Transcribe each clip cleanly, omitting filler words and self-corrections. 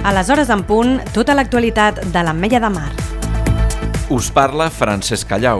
A les hores en punt, tota l'actualitat de l'Ametlla de Mar. Us parla Francesc Callau.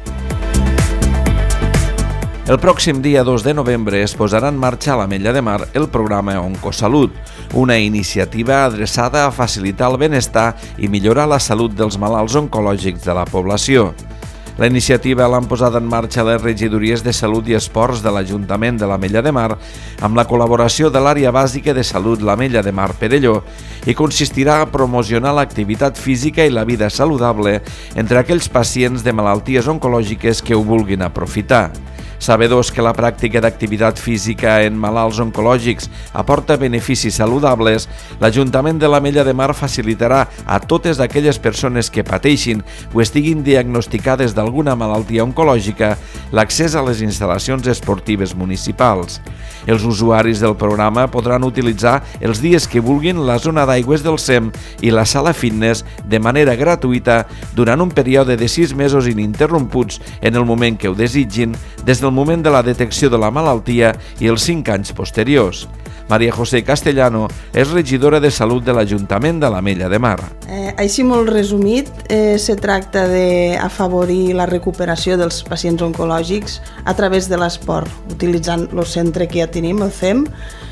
El pròxim dia 2 de novembre es posarà en marxa a l'Ametlla de Mar el programa Oncosalut, una iniciativa adreçada a facilitar el benestar i millorar la salut dels malalts oncològics de la població. La iniciativa l'han posada en marxa les regidories de Salut i Esports de l'Ajuntament de l'Ametlla de Mar amb la col·laboració de l'Àrea Bàsica de Salut l'Ametlla de Mar Perelló i consistirà a promocionar l'activitat física i la vida saludable entre aquells pacients de malalties oncològiques que ho vulguin aprofitar. Sabedors que la pràctica d'activitat física en malalts oncològics aporta beneficis saludables, l'Ajuntament de l'Ametlla de Mar facilitarà a totes aquelles persones que pateixin o estiguin diagnosticades d'alguna malaltia oncològica l'accés a les instal·lacions esportives municipals. Els usuaris del programa podran utilitzar els dies que vulguin la zona d'aigües del SEM i la sala fitness de manera gratuïta durant un període de 6 mesos ininterromputs en el moment que ho desitgin, des del moment de la detecció de la malaltia i els 5 anys posteriors. María José Castellano és regidora de Salut de l'Ajuntament de l'Ametlla de Mar. Així molt resumit, se tracta d'afavorir la recuperació dels pacients oncològics a través de l'esport, utilitzant el centre que ja tenim, el CEM,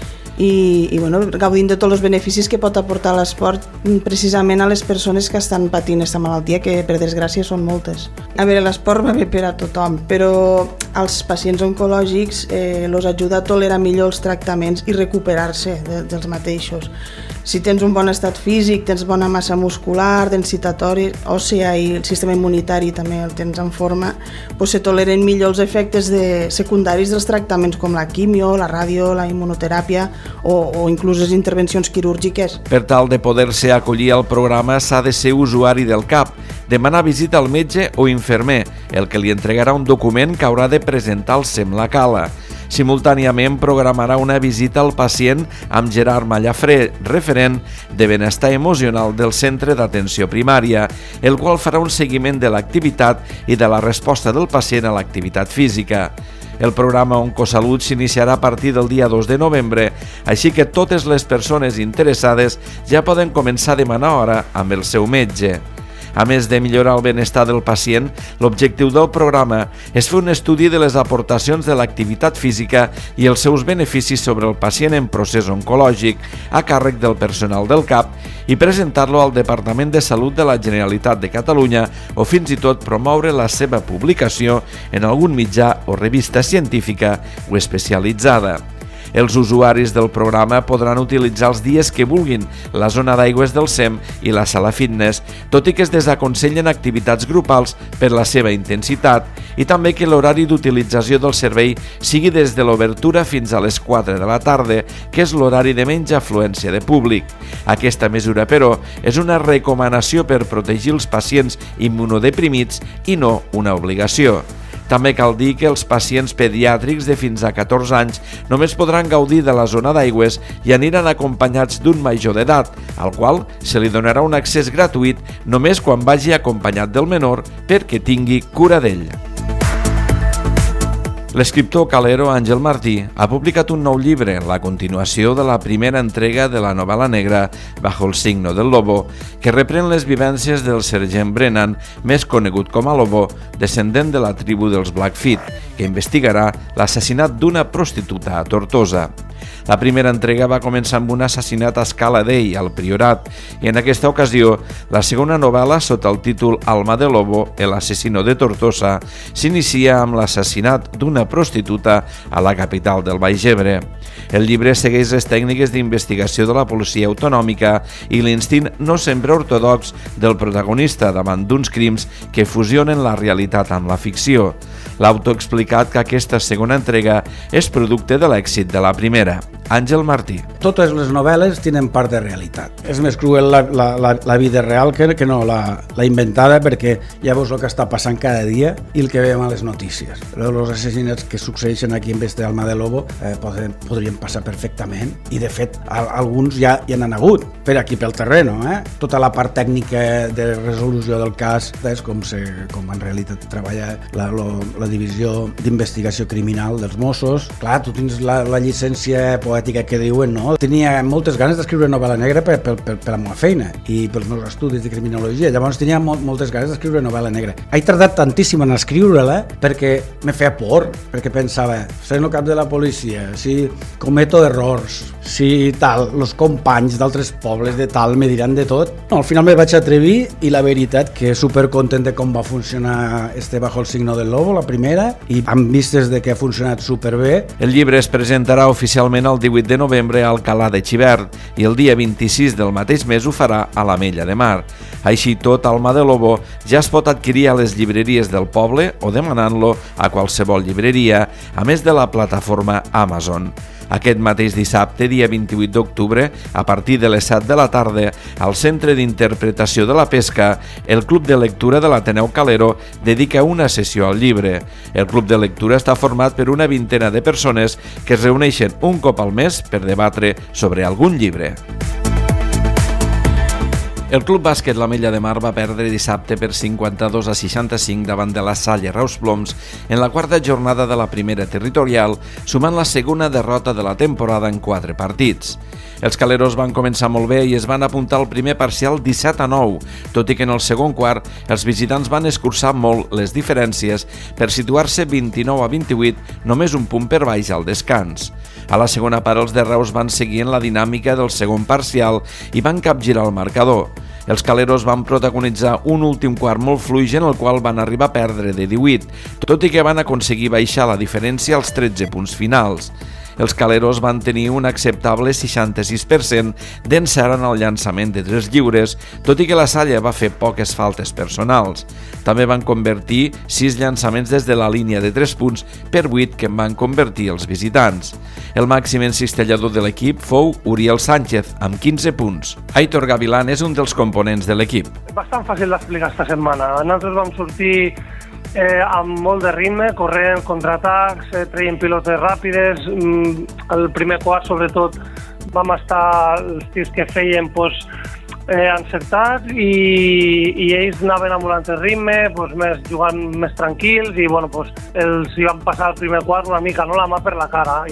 i gaudint de tots els beneficis que pot aportar l'esport precisament a les persones que estan patint aquesta malaltia, que per desgràcia són moltes. A veure, l'esport va bé per a tothom, però als pacients oncològics els ajuda a tolerar millor els tractaments i recuperar-se dels mateixos. Si tens un bon estat físic, tens bona massa muscular, densitat òssea i el sistema immunitari també el tens en forma, se toleren millor els efectes secundaris dels tractaments com la quimio, la ràdio, la immunoteràpia o inclús les intervencions quirúrgiques. Per tal de poder-se acollir al programa s'ha de ser usuari del CAP, demanar visita al metge o infermer, el que li entregarà un document que haurà de presentar al SEM La Cala. Simultàniament programarà una visita al pacient amb Gerard Mallafré, referent de benestar emocional del Centre d'Atenció Primària, el qual farà un seguiment de l'activitat i de la resposta del pacient a l'activitat física. El programa Oncosalut s'iniciarà a partir del dia 2 de novembre, així que totes les persones interessades ja poden començar a demanar hora amb el seu metge. A més de millorar el benestar del pacient, l'objectiu del programa és fer un estudi de les aportacions de l'activitat física i els seus beneficis sobre el pacient en procés oncològic a càrrec del personal del CAP i presentar-lo al Departament de Salut de la Generalitat de Catalunya o fins i tot promoure la seva publicació en algun mitjà o revista científica o especialitzada. Els usuaris del programa podran utilitzar els dies que vulguin la zona d'aigües del SEM i la sala fitness, tot i que es desaconsellen activitats grupals per la seva intensitat i també que l'horari d'utilització del servei sigui des de l'obertura fins a les 4 de la tarda, que és l'horari de menys afluència de públic. Aquesta mesura, però, és una recomanació per protegir els pacients immunodeprimits i no una obligació. També cal dir que els pacients pediàtrics de fins a 14 anys només podran gaudir de la zona d'aigües i aniran acompanyats d'un major d'edat, al qual se li donarà un accés gratuït només quan vagi acompanyat del menor perquè tingui cura d'ell. L'escriptor calero Àngel Martí ha publicat un nou llibre, la continuació de la primera entrega de la novel·la negra Bajo el signo del lobo, que reprèn les vivències del sergent Brennan, més conegut com a Lobo, descendent de la tribu dels Blackfeet, que investigarà l'assassinat d'una prostituta a Tortosa. La primera entrega va començar amb un assassinat a Scala Dei, al Priorat, i en aquesta ocasió, la segona novel·la, sota el títol Alma de Lobo, el asesino de Tortosa, s'inicia amb l'assassinat d'una prostituta a la capital del Baix Ebre. El llibre segueix les tècniques d'investigació de la policia autonòmica i l'instint no sempre ortodox del protagonista davant d'uns crims que fusionen la realitat amb la ficció. L'autor ha explicat que aquesta segona entrega és producte de l'èxit de la primera. Àngel Martí. Totes les novel·les tenen part de realitat. És més cruel la vida real que no la inventada, perquè ja veus el que està passant cada dia i el que veiem a les notícies. Però els assassinats que succeeixen aquí en este Alma de Lobo podrien passar perfectament, i de fet alguns ja hi han hagut per aquí pel terreno. Tota la part tècnica de resolució del cas és com en realitat treballa la divisió d'investigació criminal dels Mossos. Clar, tu tens la llicència poètica anecdòtica que diuen, no? Tenia moltes ganes d'escriure novel·la negra per la meva feina i pels meus estudis de criminologia. Llavors tenia moltes ganes d'escriure novel·la negra. He tardat tantíssim en escriure-la perquè me feia por, perquè pensava, seré el cap de la policia, si cometo errors, si tal, els companys d'altres pobles de tal me diran de tot. No, al final me vaig atrevir i la veritat que supercontent de com va funcionar Bajo el signo del lobo, la primera, i amb vistes de que ha funcionat superbé. El llibre es presentarà oficialment el 18 de novembre a Alcalà de Xivert i el dia 26 del mateix mes ho farà a l'Ametlla de Mar. Així tot, Alma de Lobo ja es pot adquirir a les llibreries del poble o demanant-lo a qualsevol llibreria, a més de la plataforma Amazon. Aquest mateix dissabte, dia 28 d'octubre, a partir de les 7 de la tarda, al Centre d'Interpretació de la Pesca, el Club de Lectura de l'Ateneu Calero dedica una sessió al llibre. El Club de Lectura està format per una vintena de persones que es reuneixen un cop al mes per debatre sobre algun llibre. El Club Bàsquet l'Ametlla de Mar va perdre dissabte per 52-65 davant de la Salle Reus Ploms en la quarta jornada de la primera territorial, sumant la segona derrota de la temporada en 4 partits. Els caleros van començar molt bé i es van apuntar al primer parcial 17-9, tot i que en el segon quart els visitants van escurçar molt les diferències per situar-se 29-28, només un punt per baix al descans. A la segona part els de Reus van seguir en la dinàmica del segon parcial i van capgirar el marcador. Els caleros van protagonitzar un últim quart molt fluix en el qual van arribar a perdre de 18, tot i que van aconseguir baixar la diferència als 13 punts finals. Els caleros van tenir un acceptable 66% d'encert en el llançament de 3 lliures, tot i que la Salle va fer poques faltes personals. També van convertir 6 llançaments des de la línia de 3 punts per 8 que en van convertir els visitants. El màxim encistellador de l'equip fou Uriel Sánchez, amb 15 punts. Aitor Gavilán és un dels components de l'equip. Bastant fàcil d'explicar esta setmana. Nosaltres vam sortir amb molt de ritme, corrent, contraatacs, traient pilotes ràpides. El primer quart, sobretot, vam estar els tirs que feien encertats i ells anaven amb un altre ritme, jugant més tranquils i els hi van passar el primer quart una mica la mà per la cara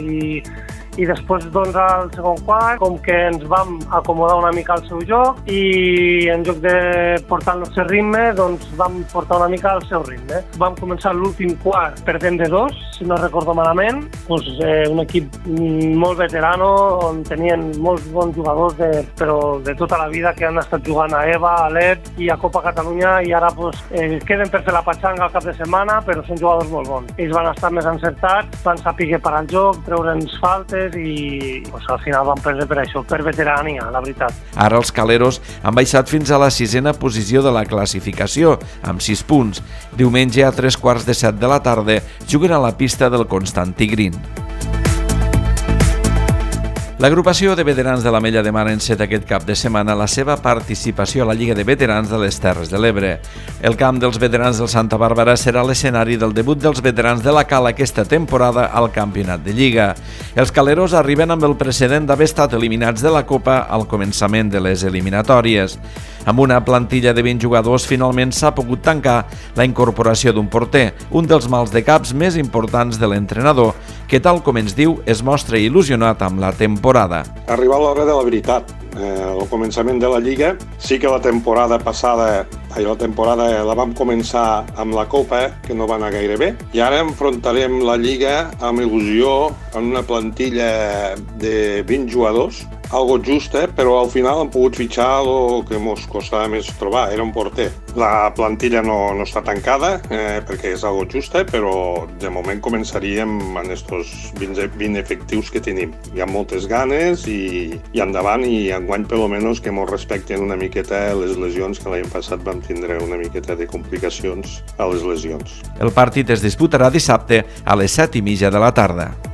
i després al segon quart com que ens vam acomodar una mica al seu joc i en lloc de portar el nostre ritme vam portar una mica al seu ritme. Vam començar l'últim quart perdent de 2, si no recordo malament, un equip molt veterano on tenien molts bons jugadors però de tota la vida que han estat jugant a EVA, a l'EP i a Copa Catalunya i ara queden per fer la patxanga al cap de setmana, però són jugadors molt bons. Ells van estar més encertats, van saber parar el joc, treure'ns faltes i al final van perdre per això, per veterania, la veritat. Ara els caleros han baixat fins a la 6a posició de la classificació, amb 6 punts. Diumenge a 3:15 de la tarda juguen a la pista del Constantí Green. L'agrupació de veterans de l'Ametlla de Mar enceta aquest cap de setmana la seva participació a la Lliga de Veterans de les Terres de l'Ebre. El camp dels veterans del Santa Bàrbara serà l'escenari del debut dels veterans de la Cala aquesta temporada al Campionat de Lliga. Els caleros arriben amb el precedent d'haver estat eliminats de la Copa al començament de les eliminatòries. Amb una plantilla de 20 jugadors, finalment s'ha pogut tancar la incorporació d'un porter, un dels mals de caps més importants de l'entrenador, que tal com ens diu es mostra il·lusionat amb la temporada. Ha arribat l'hora de la veritat. Al començament de la Lliga, sí que la temporada passada, la temporada la vam començar amb la Copa, que no va anar gaire bé, i ara enfrontarem la Lliga amb il·lusió, amb una plantilla de 20 jugadors, algo justa, però al final hem pogut fitxar el que ens costava més trobar, era un porter. La plantilla no està tancada, perquè és algo justa, però de moment començaríem amb aquests 20 efectius que tenim. Hi ha moltes ganes i endavant, i enguany per almenys que ens respecten una miqueta les lesions, que l'any passat vam tindre una miqueta de complicacions a les lesions. El partit es disputarà dissabte a les 7:30 de la tarda.